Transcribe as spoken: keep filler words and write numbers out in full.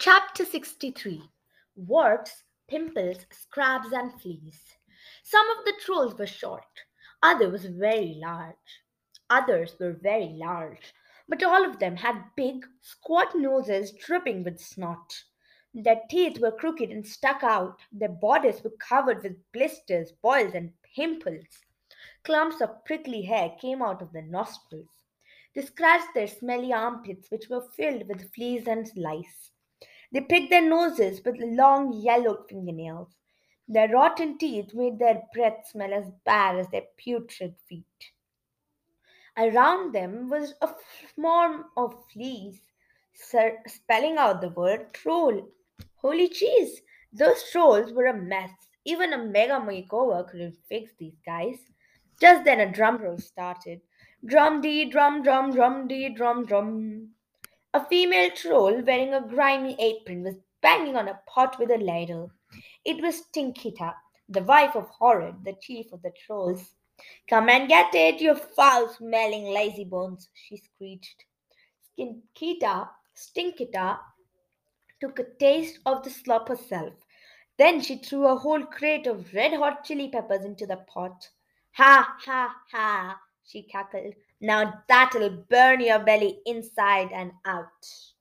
Chapter sixty-three. Warts, Pimples, Scabs, and Fleas. Some of the trolls were short, others very large. Others were very large, but all of them had big, squat noses dripping with snot. Their teeth were crooked and stuck out, their bodies were covered with blisters, boils, and pimples. Clumps of prickly hair came out of their nostrils. They scratched their smelly armpits, which were filled with fleas and lice. They picked their noses with long yellow fingernails. Their rotten teeth made their breath smell as bad as their putrid feet. Around them was a swarm of fleas, ser- spelling out the word troll. Holy cheese! Those trolls were a mess. Even a mega makeover couldn't fix these guys. Just then a drum roll started. Drum dee drum drum drum dee drum drum. A female troll wearing a grimy apron was banging on a pot with a ladle. It was Tinkita, the wife of Horrid, the chief of the trolls. Come and get it, you foul smelling lazy bones, she screeched. Stinkita, Stinkita took a taste of the slop herself. Then she threw a whole crate of red hot chili peppers into the pot. Ha, ha, ha, she cackled. Now that'll burn your belly inside and out.